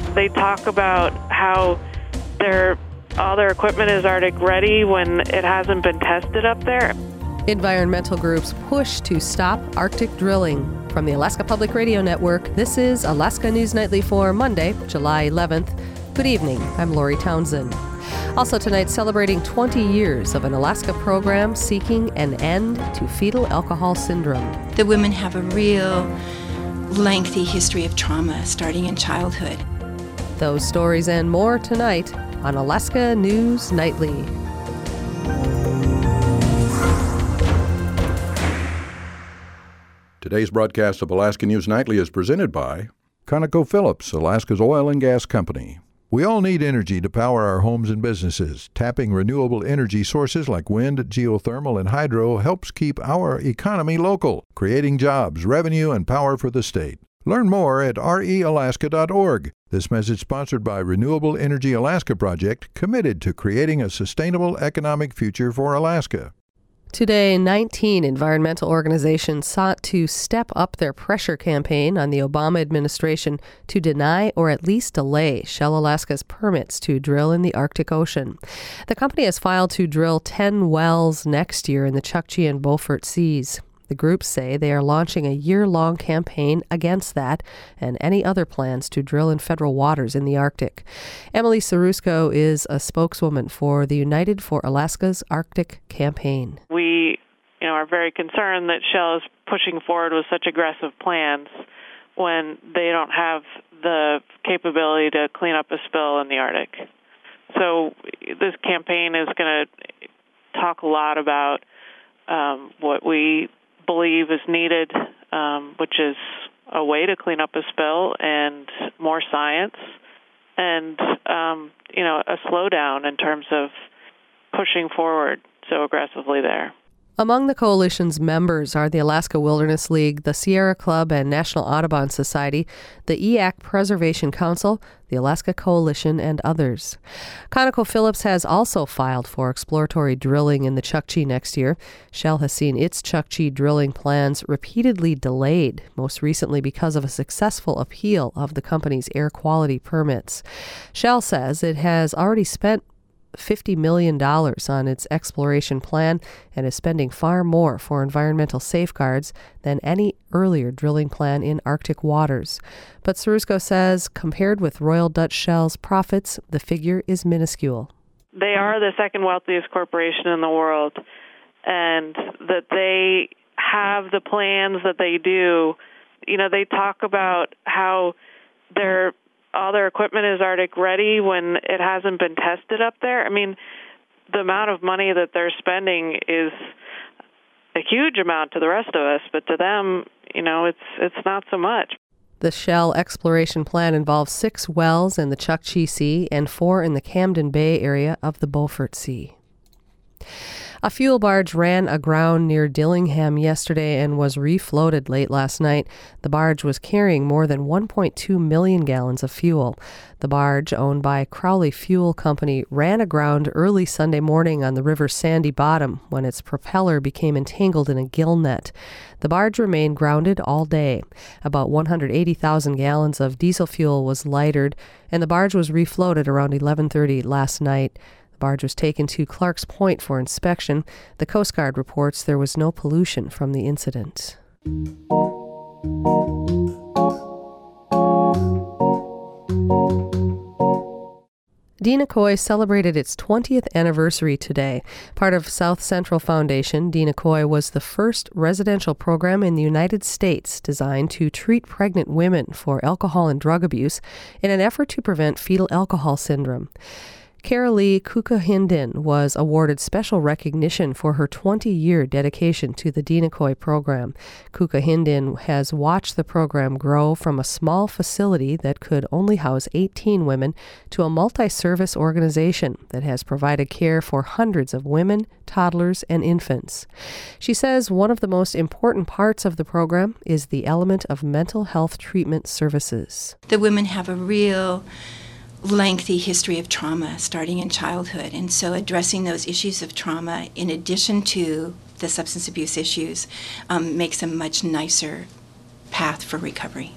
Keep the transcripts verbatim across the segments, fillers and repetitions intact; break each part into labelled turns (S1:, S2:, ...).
S1: They talk about how their all their equipment is Arctic ready when it hasn't been tested up there.
S2: Environmental groups push to stop Arctic drilling. From the Alaska Public Radio Network, this is Alaska News Nightly for Monday, July eleventh. Good evening. I'm Lori Townsend. Also tonight, celebrating twenty years of an Alaska program seeking an end to fetal alcohol syndrome.
S3: The women have a real lengthy history of trauma starting in childhood.
S2: Those stories and more tonight on Alaska News Nightly.
S4: Today's broadcast of Alaska News Nightly is presented by ConocoPhillips, Alaska's oil and gas company. We all need energy to power our homes and businesses. Tapping renewable energy sources like wind, geothermal, and hydro helps keep our economy local, creating jobs, revenue, and power for the state. Learn more at r e alaska dot org. This message sponsored by Renewable Energy Alaska Project, committed to creating a sustainable economic future for Alaska.
S2: Today, nineteen environmental organizations sought to step up their pressure campaign on the Obama administration to deny or at least delay Shell Alaska's permits to drill in the Arctic Ocean. The company has filed to drill ten wells next year in the Chukchi and Beaufort Seas. The groups say they are launching a year-long campaign against that and any other plans to drill in federal waters in the Arctic. Emily Sarusko is a spokeswoman for the United for Alaska's Arctic campaign.
S1: We, you know, are very concerned that Shell is pushing forward with such aggressive plans when they don't have the capability to clean up a spill in the Arctic. So this campaign is going to talk a lot about um, what we believe is needed, um, which is a way to clean up a spill and more science and, um, you know, a slowdown in terms of pushing forward so aggressively there.
S2: Among the coalition's members are the Alaska Wilderness League, the Sierra Club and National Audubon Society, the E A C Preservation Council, the Alaska Coalition, and others. ConocoPhillips has also filed for exploratory drilling in the Chukchi next year. Shell has seen its Chukchi drilling plans repeatedly delayed, most recently because of a successful appeal of the company's air quality permits. Shell says it has already spent fifty million dollars on its exploration plan and is spending far more for environmental safeguards than any earlier drilling plan in Arctic waters. But Sarusko says, compared with Royal Dutch Shell's profits, the figure is minuscule.
S1: They are the second wealthiest corporation in the world, and that they have the plans that they do. You know, they talk about how they're all their equipment is Arctic ready when it hasn't been tested up there. I mean, the amount of money that they're spending is a huge amount to the rest of us, but to them, you know, it's it's not so much.
S2: The Shell exploration plan involves six wells in the Chukchi Sea and four in the Camden Bay area of the Beaufort Sea. A fuel barge ran aground near Dillingham yesterday and was refloated late last night. The barge was carrying more than one point two million gallons of fuel. The barge, owned by Crowley Fuel Company, ran aground early Sunday morning on the river's sandy bottom when its propeller became entangled in a gill net. The barge remained grounded all day. About one hundred eighty thousand gallons of diesel fuel was lightered, and the barge was refloated around eleven thirty last night. The barge was taken to Clark's Point for inspection. The Coast Guard reports there was no pollution from the incident. Dinacoy celebrated its twentieth anniversary today. Part of South Central Foundation, Dinacoy was the first residential program in the United States designed to treat pregnant women for alcohol and drug abuse in an effort to prevent fetal alcohol syndrome. Carolee Kukahindin was awarded special recognition for her twenty-year dedication to the Dinacoy program. Kukahindin has watched the program grow from a small facility that could only house eighteen women to a multi-service organization that has provided care for hundreds of women, toddlers, and infants. She says one of the most important parts of the program is the element of mental health treatment services.
S3: The women have a real lengthy history of trauma starting in childhood, and so addressing those issues of trauma in addition to the substance abuse issues um, makes a much nicer path for recovery.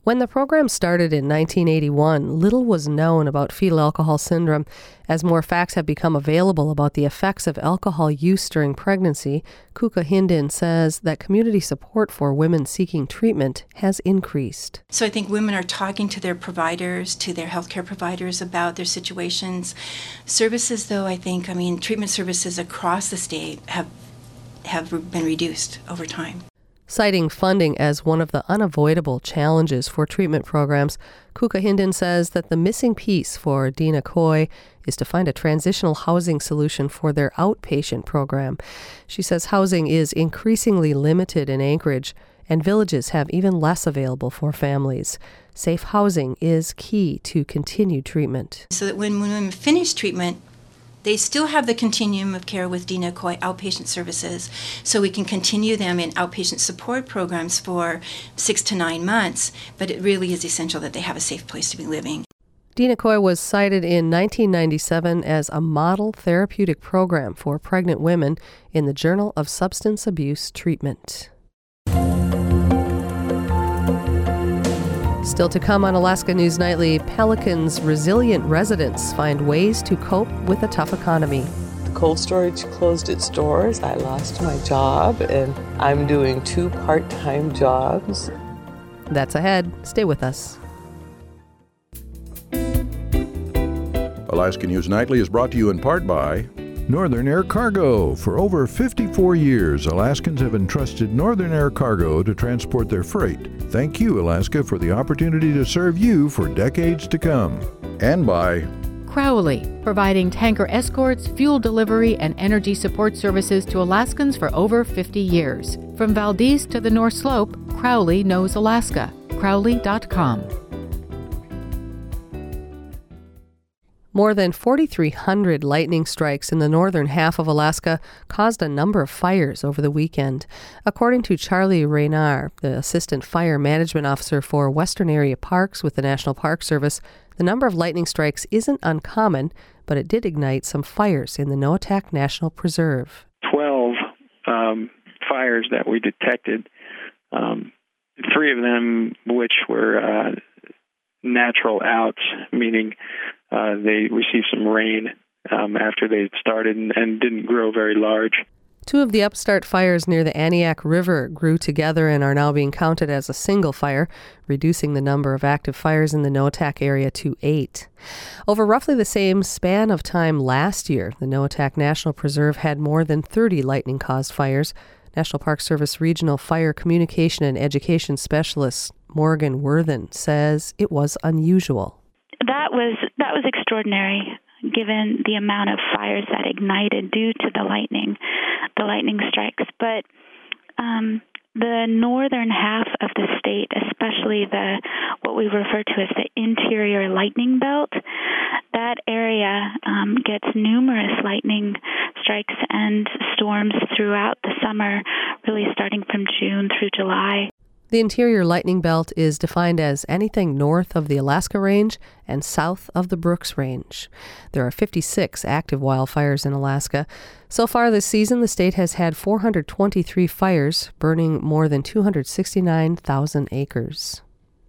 S2: When the program started in nineteen eighty-one, little was known about fetal alcohol syndrome. As more facts have become available about the effects of alcohol use during pregnancy, Kuka Hindin says that community support for women seeking treatment has increased.
S3: So I think women are talking to their providers, to their healthcare providers about their situations. Services, though, I think, I mean, treatment services across the state have have been reduced over time.
S2: Citing funding as one of the unavoidable challenges for treatment programs, Kuka Hindin says that the missing piece for Dina Coy is to find a transitional housing solution for their outpatient program. She says housing is increasingly limited in Anchorage, and villages have even less available for families. Safe housing is key to continued treatment.
S3: So that when women finish treatment, they still have the continuum of care with Dina Coy outpatient services, so we can continue them in outpatient support programs for six to nine months, but it really is essential that they have a safe place to be living.
S2: Dina Coy was cited in nineteen ninety-seven as a model therapeutic program for pregnant women in the Journal of Substance Abuse Treatment. Still to come on Alaska News Nightly, Pelican's resilient residents find ways to cope with a tough economy.
S5: Cold storage closed its doors. I lost my job, and I'm doing two part-time jobs.
S2: That's ahead. Stay with us.
S4: Alaska News Nightly is brought to you in part by Northern Air Cargo. For over fifty-four years, Alaskans have entrusted Northern Air Cargo to transport their freight. Thank you, Alaska, for the opportunity to serve you for decades to come. And by
S6: Crowley, providing tanker escorts, fuel delivery, and energy support services to Alaskans for over fifty years. From Valdez to the North Slope, Crowley knows Alaska. Crowley dot com.
S2: More than forty-three hundred lightning strikes in the northern half of Alaska caused a number of fires over the weekend. According to Charlie Raynar, the Assistant Fire Management Officer for Western Area Parks with the National Park Service, the number of lightning strikes isn't uncommon, but it did ignite some fires in the Noatak National Preserve.
S7: Twelve um, fires that we detected, um, three of them which were uh, natural outs, meaning Uh, they received some rain um, after they started and, and didn't grow very large.
S2: Two of the upstart fires near the Aniak River grew together and are now being counted as a single fire, reducing the number of active fires in the Noatak area to eight. Over roughly the same span of time last year, the Noatak National Preserve had more than thirty lightning-caused fires. National Park Service Regional Fire Communication and Education Specialist Morgan Worthen says it was unusual.
S8: That was that was extraordinary, given the amount of fires that ignited due to the lightning, the lightning strikes. But um, the northern half of the state, especially the what we refer to as the interior lightning belt, that area um, gets numerous lightning strikes and storms throughout the summer, really starting from June through July.
S2: The interior lightning belt is defined as anything north of the Alaska Range and south of the Brooks Range. There are fifty-six active wildfires in Alaska. So far this season, the state has had four hundred twenty-three fires, burning more than two hundred sixty-nine thousand acres.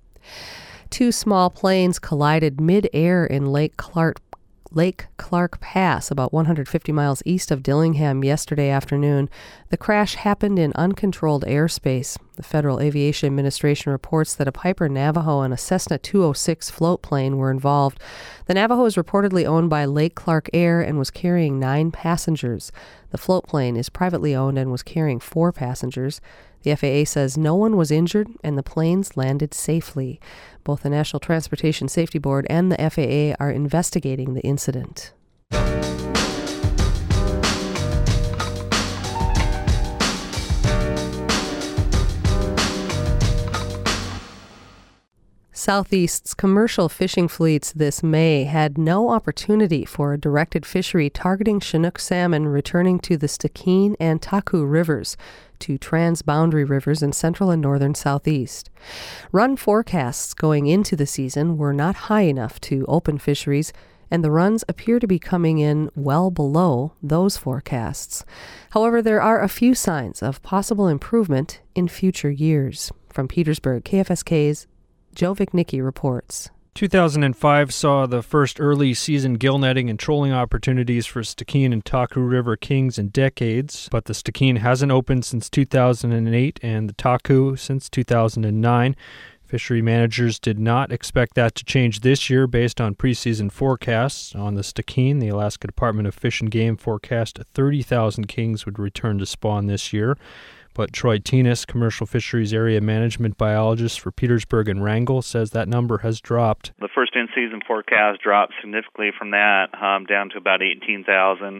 S2: Two small planes collided mid-air in Lake Clark Lake Clark Pass, about one hundred fifty miles east of Dillingham, yesterday afternoon. The crash happened in uncontrolled airspace. The Federal Aviation Administration reports that a Piper Navajo and a Cessna two oh six float plane were involved. The Navajo is reportedly owned by Lake Clark Air and was carrying nine passengers. The float plane is privately owned and was carrying four passengers. The F A A says no one was injured and the planes landed safely. Both the National Transportation Safety Board and the F A A are investigating the incident. Southeast's commercial fishing fleets this May had no opportunity for a directed fishery targeting Chinook salmon returning to the Stikine and Taku rivers, two transboundary rivers in central and northern Southeast. Run forecasts going into the season were not high enough to open fisheries, and the runs appear to be coming in well below those forecasts. However, there are a few signs of possible improvement in future years. From Petersburg, K F S K's Joe Vichnicki reports.
S9: two thousand five saw the first early season gill netting and trolling opportunities for Stikine and Taku River kings in decades, but the Stikine hasn't opened since two thousand eight and the Taku since two thousand nine. Fishery managers did not expect that to change this year based on preseason forecasts. On the Stikine, the Alaska Department of Fish and Game forecast thirty thousand kings would return to spawn this year. But Troy Tinas, commercial fisheries area management biologist for Petersburg and Wrangell, says that number has dropped.
S10: The first in-season forecast dropped significantly from that, um, down to about eighteen thousand.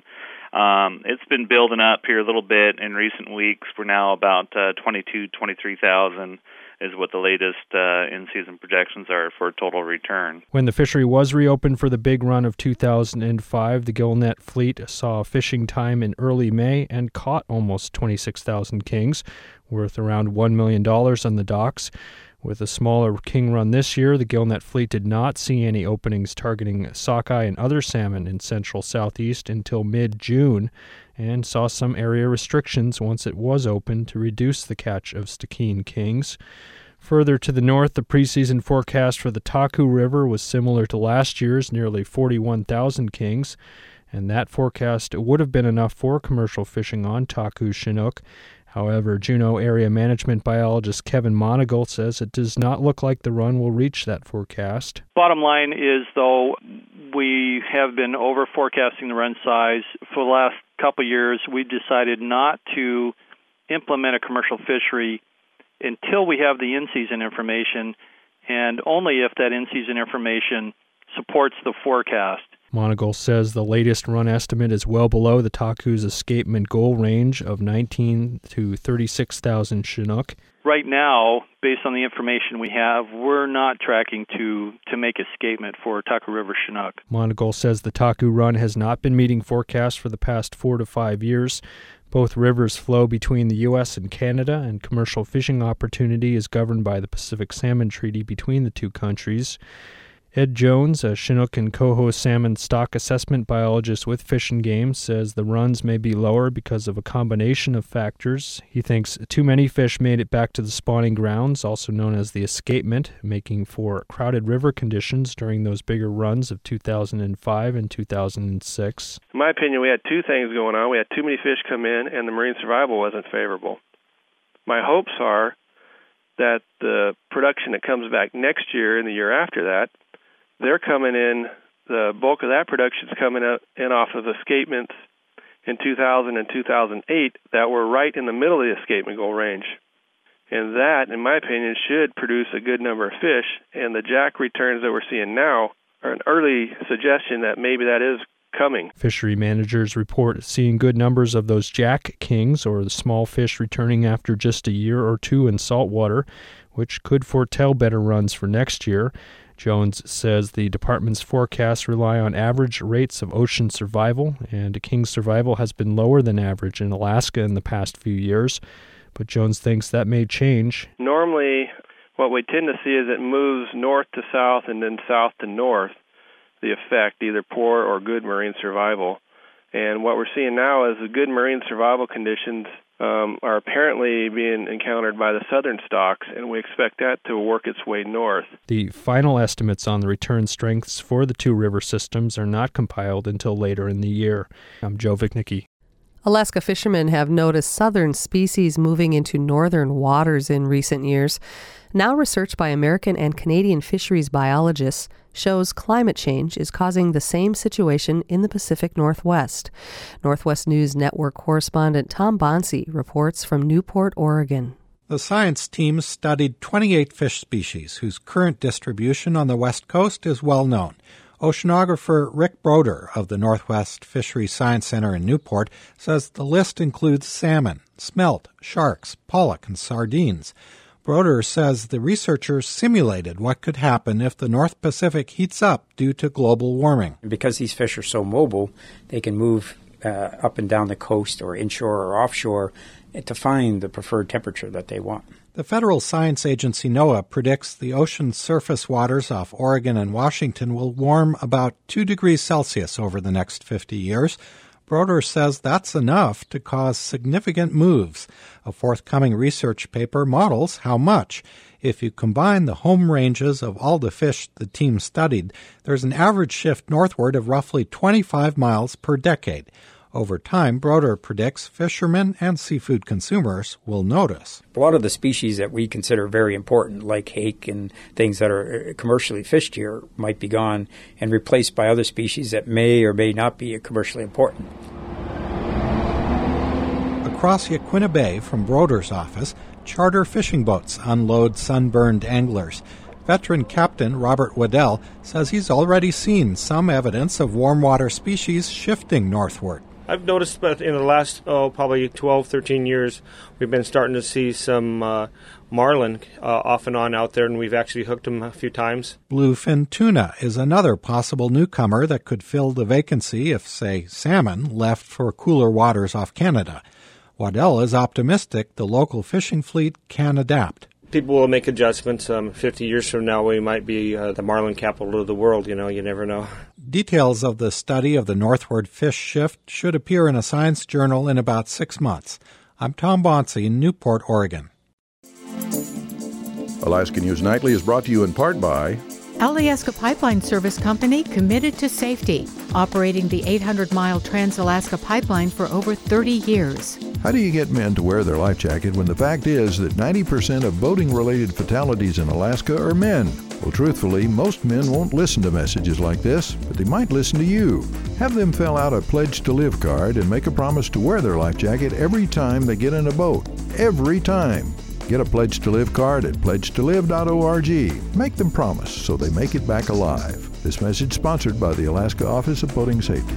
S10: Um, it's been building up here a little bit in recent weeks. We're now about uh, twenty-two, twenty-three thousand. Is what the latest uh, in-season projections are for total return.
S9: When the fishery was reopened for the big run of two thousand five, the gill net fleet saw fishing time in early May and caught almost twenty-six thousand kings, worth around one million dollars on the docks. With a smaller king run this year, the gill net fleet did not see any openings targeting sockeye and other salmon in central southeast until mid-June, and saw some area restrictions once it was open to reduce the catch of Stikine kings. Further to the north, the preseason forecast for the Taku River was similar to last year's, nearly forty-one thousand kings, and that forecast would have been enough for commercial fishing on Taku Chinook. However, Juneau area management biologist Kevin Monagle says it does not look like the run will reach that forecast.
S11: Bottom line is, though, we have been over forecasting the run size. For the last couple of years, we decided not to implement a commercial fishery until we have the in-season information, and only if that in-season information supports the forecast.
S9: Monagle says the latest run estimate is well below the Taku's escapement goal range of nineteen to thirty-six thousand Chinook.
S11: Right now, based on the information we have, we're not tracking to, to make escapement for Taku River Chinook.
S9: Monagle says the Taku run has not been meeting forecasts for the past four to five years. Both rivers flow between the U S and Canada, and commercial fishing opportunity is governed by the Pacific Salmon Treaty between the two countries. Ed Jones, a Chinook and coho salmon stock assessment biologist with Fish and Game, says the runs may be lower because of a combination of factors. He thinks too many fish made it back to the spawning grounds, also known as the escapement, making for crowded river conditions during those bigger runs of two thousand five and two thousand six.
S12: In my opinion, we had two things going on. We had too many fish come in, and the marine survival wasn't favorable. My hopes are that the production that comes back next year and the year after that, they're coming in, the bulk of that production is coming in off of escapements in two thousand and two thousand eight that were right in the middle of the escapement goal range. And that, in my opinion, should produce a good number of fish. And the jack returns that we're seeing now are an early suggestion that maybe that is coming.
S9: Fishery managers report seeing good numbers of those jack kings, or the small fish returning after just a year or two in saltwater, which could foretell better runs for next year. Jones says the department's forecasts rely on average rates of ocean survival, and king survival has been lower than average in Alaska in the past few years. But Jones thinks that may change.
S12: Normally, what we tend to see is it moves north to south and then south to north, the effect, either poor or good marine survival. And what we're seeing now is the good marine survival conditions um, are apparently being encountered by the southern stocks, and we expect that to work its way north.
S9: The final estimates on the return strengths for the two river systems are not compiled until later in the year. I'm Joe Vichnicki.
S2: Alaska fishermen have noticed southern species moving into northern waters in recent years. Now research by American and Canadian fisheries biologists shows climate change is causing the same situation in the Pacific Northwest. Northwest News Network correspondent Tom Bonsi reports from Newport, Oregon.
S13: The science team studied twenty-eight fish species whose current distribution on the West Coast is well known. Oceanographer Rick Broder of the Northwest Fisheries Science Center in Newport says the list includes salmon, smelt, sharks, pollock, and sardines. Broder says the researchers simulated what could happen if the North Pacific heats up due to global warming.
S14: Because these fish are so mobile, they can move uh, up and down the coast or inshore or offshore to find the preferred temperature that they want.
S13: The federal science agency NOAA predicts the ocean surface waters off Oregon and Washington will warm about two degrees Celsius over the next fifty years. Broder says that's enough to cause significant moves. A forthcoming research paper models how much. If you combine the home ranges of all the fish the team studied, there's an average shift northward of roughly twenty-five miles per decade. Over time, Broder predicts fishermen and seafood consumers will notice.
S14: A lot of the species that we consider very important, like hake and things that are commercially fished here, might be gone and replaced by other species that may or may not be commercially important.
S13: Across Yaquina Bay from Broder's office, charter fishing boats unload sunburned anglers. Veteran Captain Robert Waddell says he's already seen some evidence of warm water species shifting northward.
S15: I've noticed that in the last, oh, probably twelve, thirteen years, we've been starting to see some uh, marlin uh, off and on out there, and we've actually hooked them a few times.
S13: Bluefin tuna is another possible newcomer that could fill the vacancy if, say, salmon left for cooler waters off Canada. Waddell is optimistic the local fishing fleet can adapt.
S15: People will make adjustments. Um, fifty years from now, we might be uh, the marlin capital of the world. You know, you never know.
S13: Details of the study of the northward fish shift should appear in a science journal in about six months. I'm Tom Bonsi in Newport, Oregon.
S4: Alaska News Nightly is brought to you in part by
S6: Alaska Pipeline Service Company, committed to safety, operating the eight hundred mile Trans-Alaska Pipeline for over thirty years.
S4: How do you get men to wear their life jacket when the fact is that ninety percent of boating-related fatalities in Alaska are men? Well, truthfully, most men won't listen to messages like this, but they might listen to you. Have them fill out a Pledge to Live card and make a promise to wear their life jacket every time they get in a boat. Every time. Get a Pledge to Live card at pledge to live dot org. Make them promise so they make it back alive. This message sponsored by the Alaska Office of Boating Safety.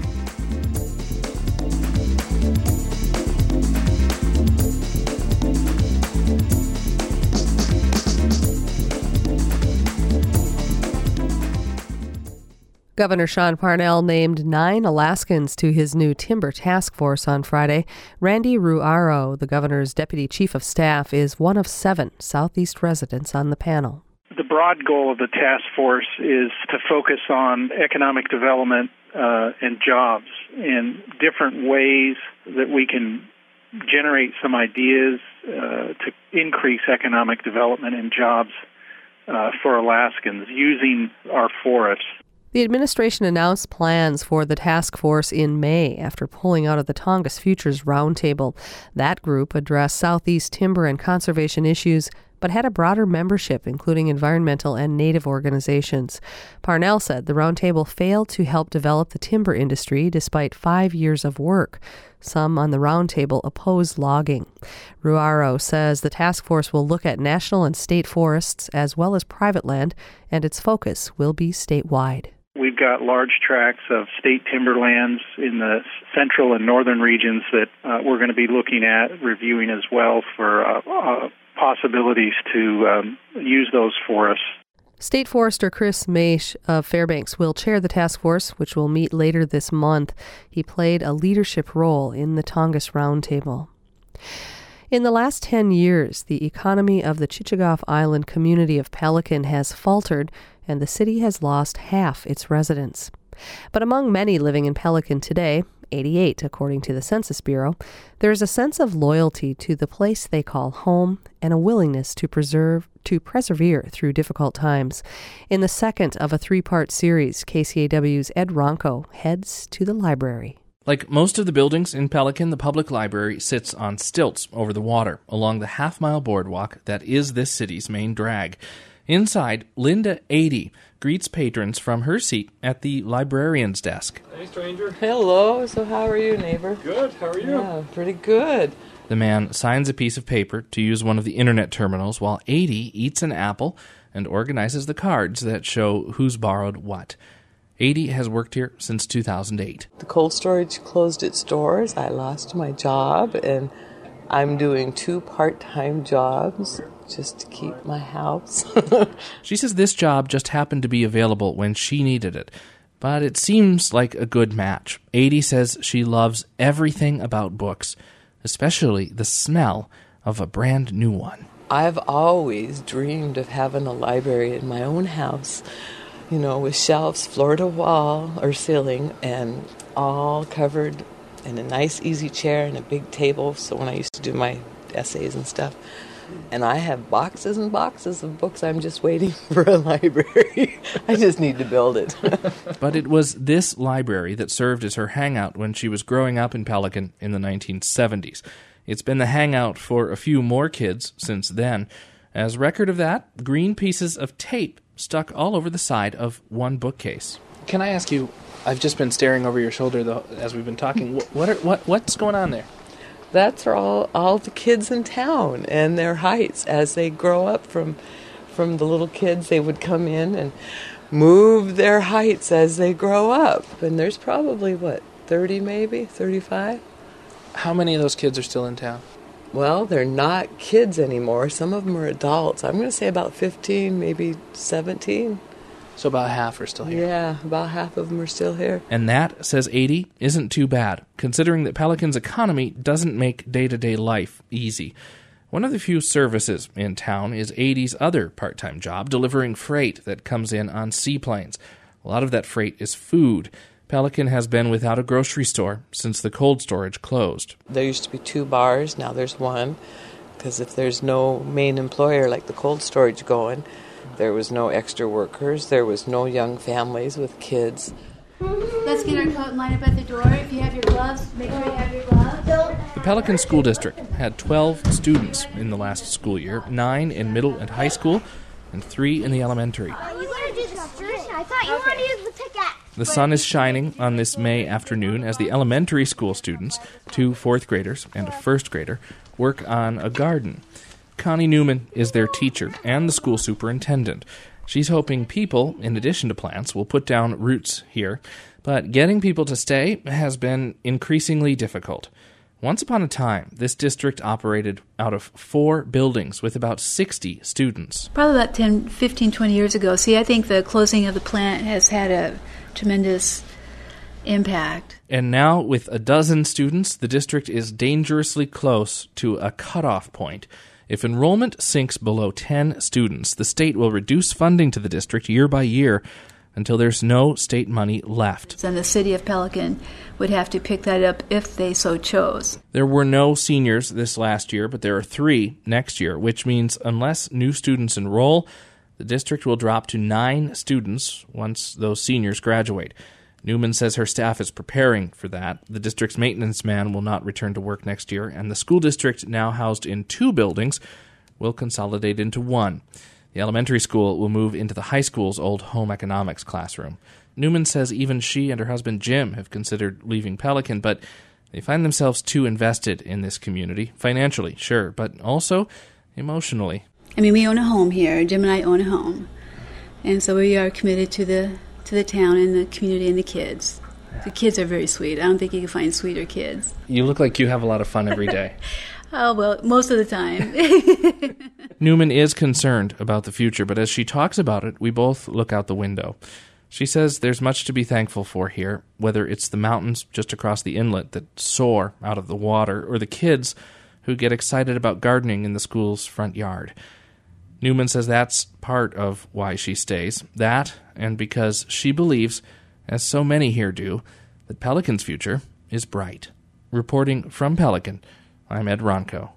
S2: Governor Sean Parnell named nine Alaskans to his new timber task force on Friday. Randy Ruaro, the governor's deputy chief of staff, is one of seven Southeast residents on the panel.
S16: The broad goal of the task force is to focus on economic development uh, and jobs and different ways that we can generate some ideas uh, to increase economic development and jobs uh, for Alaskans using our forests.
S2: The administration announced plans for the task force in May after pulling out of the Tongass Futures Roundtable. That group addressed Southeast timber and conservation issues, but had a broader membership, including environmental and native organizations. Parnell said the roundtable failed to help develop the timber industry despite five years of work. Some on the roundtable opposed logging. Ruaro says the task force will look at national and state forests as well as private land, and its focus will be statewide.
S16: We've got large tracts of state timberlands in the central and northern regions that uh, we're going to be looking at, reviewing as well for uh, uh, possibilities to um, use those forests.
S2: State Forester Chris Maish of Fairbanks will chair the task force, which will meet later this month. He played a leadership role in the Tongass Roundtable. In the last ten years, the economy of the Chichagof Island community of Pelican has faltered, and the city has lost half its residents. But among many living in Pelican today, eighty-eight according to the Census Bureau, there is a sense of loyalty to the place they call home and a willingness to preserve to persevere through difficult times. In the second of a three-part series, K C A W's Ed Ronco heads to the library.
S17: Like most of the buildings in Pelican, the public library sits on stilts over the water along the half-mile boardwalk that is this city's main drag. Inside, Linda eighty greets patrons from her seat at the librarian's desk.
S5: Hey, stranger. Hello. So how are you, neighbor?
S18: Good. How are you?
S5: Yeah, pretty good.
S17: The man signs a piece of paper to use one of the internet terminals while eighty eats an apple and organizes the cards that show who's borrowed what. eighty has worked here since two thousand eight.
S5: The cold storage closed its doors. I lost my job, and I'm doing two part-time jobs just to keep my house.
S17: She says this job just happened to be available when she needed it, but it seems like a good match. eighty says she loves everything about books, especially the smell of a brand new one.
S5: I've always dreamed of having a library in my own house, you know, with shelves floor to wall or ceiling and all covered and a nice easy chair and a big table. So when I used to do my essays and stuff, and I have boxes and boxes of books. I'm just waiting for a library. I just need to build it.
S17: But it was this library that served as her hangout when she was growing up in Pelican in the nineteen seventies. It's been the hangout for a few more kids since then. As record of that, green pieces of tape stuck all over the side of one bookcase.
S18: Can I ask you, I've just been staring over your shoulder though, as we've been talking, what, what, are, what what's going on there?
S5: That's all all the kids in town and their heights as they grow up from from the little kids. They would come in and move their heights as they grow up. And there's probably, what, thirty maybe, thirty-five?
S18: How many of those kids are still in town?
S5: Well, they're not kids anymore. Some of them are adults. I'm going to say about fifteen, maybe seventeen.
S18: So about half are still here.
S5: Yeah, about half of them are still here.
S17: And that, says eighty, isn't too bad, considering that Pelican's economy doesn't make day-to-day life easy. One of the few services in town is eighty's other part-time job, delivering freight that comes in on seaplanes. A lot of that freight is food. Pelican has been without a grocery store since the cold storage closed.
S5: There used to be two bars, now there's one, because if there's no main employer like the cold storage going, there was no extra workers, there was no young families with kids.
S19: Let's get our coat and line up at the door. If you have your gloves, make sure you have your gloves.
S17: The Pelican School District had twelve students in the last school year, nine in middle and high school, and three in the elementary.
S19: You want to do the string? I thought you okay. wanted to use the pickaxe.
S17: The sun is shining on this May afternoon as the elementary school students, two fourth graders and a first grader, work on a garden. Connie Newman is their teacher and the school superintendent. She's hoping people, in addition to plants, will put down roots here, but getting people to stay has been increasingly difficult. Once upon a time, this district operated out of four buildings with about sixty students.
S19: Probably about ten, fifteen, twenty years ago. See, I think the closing of the plant has had a tremendous impact.
S17: And now, with a dozen students, the district is dangerously close to a cutoff point. If enrollment sinks below ten students, the state will reduce funding to the district year by year until there's no state money left.
S19: And the city of Pelican would have to pick that up if they so chose.
S17: There were no seniors this last year, but there are three next year, which means unless new students enroll, the district will drop to nine students once those seniors graduate. Newman says her staff is preparing for that. The district's maintenance man will not return to work next year, and the school district, now housed in two buildings, will consolidate into one. The elementary school will move into the high school's old home economics classroom. Newman says even she and her husband Jim have considered leaving Pelican, but they find themselves too invested in this community, financially, sure, but also emotionally.
S19: I mean, we own a home here. Jim and I own a home, and so we are committed to the to the town and the community and the kids. The kids are very sweet. I don't think you can find sweeter kids.
S17: You look like you have a lot of fun every day.
S19: Oh, well, most of the time.
S17: Newman is concerned about the future, but as she talks about it, we both look out the window. She says there's much to be thankful for here, whether it's the mountains just across the inlet that soar out of the water, or the kids who get excited about gardening in the school's front yard. Newman says that's part of why she stays. That, and because she believes, as so many here do, that Pelican's future is bright. Reporting from Pelican, I'm Ed Ronco.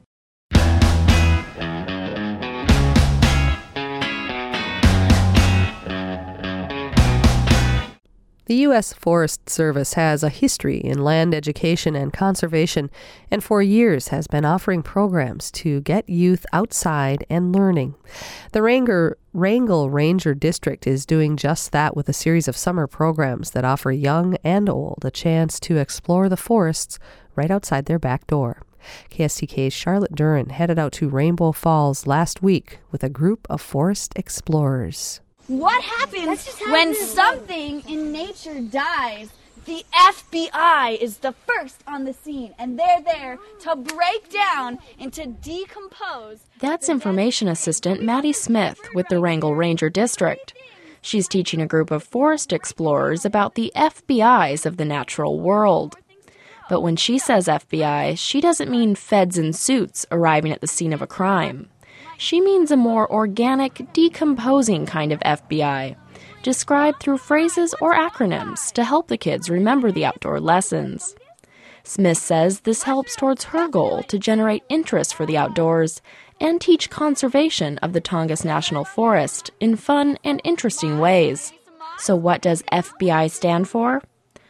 S2: The U S Forest Service has a history in land education and conservation, and for years has been offering programs to get youth outside and learning. The Wrangell, Wrangell Ranger District is doing just that with a series of summer programs that offer young and old a chance to explore the forests right outside their back door. K S T K's Charlotte Duran headed out to Rainbow Falls last week with a group of forest explorers.
S20: What happens when something in nature dies? The F B I is the first on the scene, and they're there to break down and to decompose.
S21: That's Information Assistant Maddie Smith with the Wrangell Ranger District. She's teaching a group of forest explorers about the F B Is of the natural world. But when she says F B I, she doesn't mean feds in suits arriving at the scene of a crime. She means a more organic, decomposing kind of F B I, described through phrases or acronyms to help the kids remember the outdoor lessons. Smith says this helps towards her goal to generate interest for the outdoors and teach conservation of the Tongass National Forest in fun and interesting ways. So what does F B I stand for?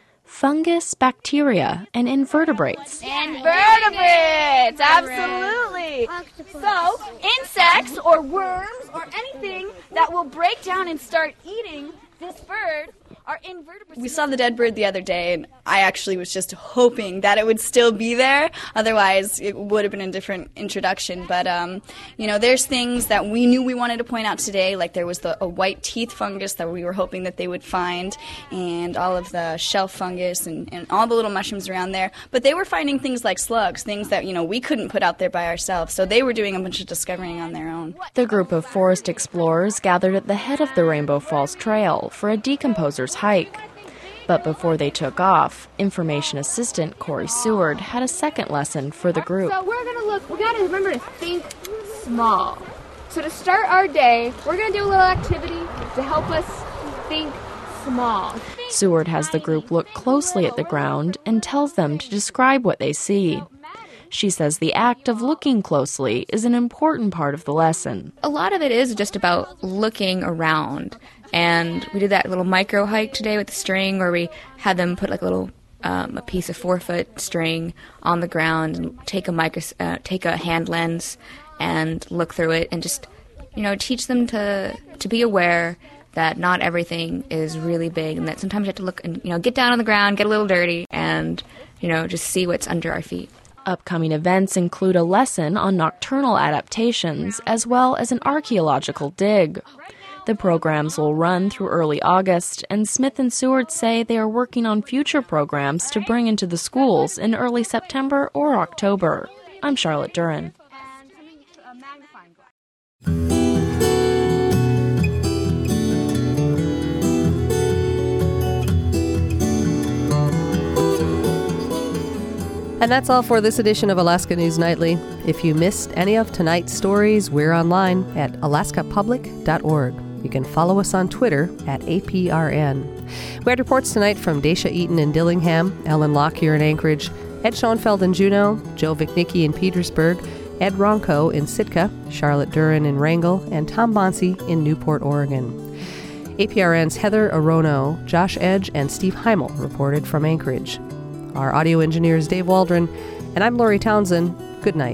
S21: Fungus, bacteria, and invertebrates.
S20: Invertebrates, absolutely. So, insects or worms or anything that will break down and start eating this bird are invertebrates.
S1: We saw the dead bird the other day, and I actually was just hoping that it would still be there. Otherwise, it would have been a different introduction. But, um, you know, there's things that we knew we wanted to point out today, like there was the a white teeth fungus that we were hoping that they would find, and all of the shelf fungus and, and all the little mushrooms around there. But they were finding things like slugs, things that, you know, we couldn't put out there by ourselves. So they were doing a bunch of discovering on their own.
S21: The group of forest explorers gathered at the head of the Rainbow Falls Trail for a decomposer's hike. But before they took off, information assistant Corey Seward had a second lesson for the group.
S22: So we're going to look, we got to remember to think small. So to start our day, we're going to do a little activity to help us think small.
S21: Seward has the group look closely at the ground and tells them to describe what they see. She says the act of looking closely is an important part of the lesson.
S23: A lot of it is just about looking around. And we did that little micro hike today with the string where we had them put like a little um, a piece of four foot string on the ground and take a micro, uh, take a hand lens and look through it and just, you know, teach them to to be aware that not everything is really big and that sometimes you have to look and, you know, get down on the ground, get a little dirty, and, you know, just see what's under our feet.
S21: Upcoming events include a lesson on nocturnal adaptations as well as an archaeological dig. The programs will run through early August, and Smith and Seward say they are working on future programs to bring into the schools in early September or October. I'm Charlotte Duran.
S2: And that's all for this edition of Alaska News Nightly. If you missed any of tonight's stories, we're online at alaska public dot org. You can follow us on Twitter at A P R N. We had reports tonight from Daisha Eaton in Dillingham, Ellen Lockyer in Anchorage, Ed Schoenfeld in Juneau, Joe Vichnicki in Petersburg, Ed Ronco in Sitka, Charlotte Duran in Wrangell, and Tom Bonsi in Newport, Oregon. A P R N's Heather Arono, Josh Edge, and Steve Heimel reported from Anchorage. Our audio engineer is Dave Waldron, and I'm Lori Townsend. Good night.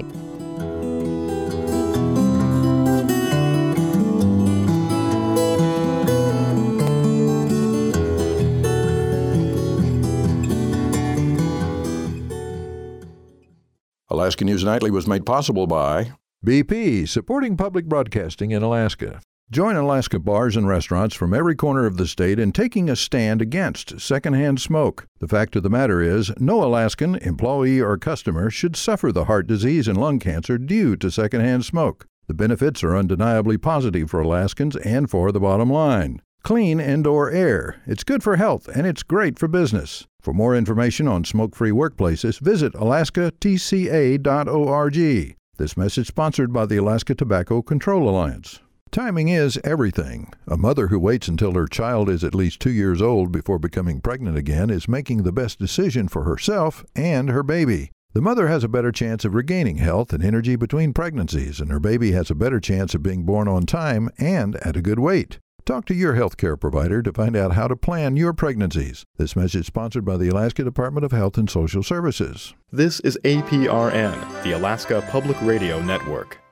S4: Alaska News Nightly was made possible by B P, supporting public broadcasting in Alaska. Join Alaska bars and restaurants from every corner of the state in taking a stand against secondhand smoke. The fact of the matter is, no Alaskan, employee, or customer should suffer the heart disease and lung cancer due to secondhand smoke. The benefits are undeniably positive for Alaskans and for the bottom line. Clean indoor air. It's good for health and it's great for business. For more information on smoke-free workplaces, visit alaska t c a dot org. This message sponsored by the Alaska Tobacco Control Alliance. Timing is everything. A mother who waits until her child is at least two years old before becoming pregnant again is making the best decision for herself and her baby. The mother has a better chance of regaining health and energy between pregnancies, and her baby has a better chance of being born on time and at a good weight. Talk to your healthcare provider to find out how to plan your pregnancies. This message sponsored by the Alaska Department of Health and Social Services.
S24: This is A P R N, the Alaska Public Radio Network.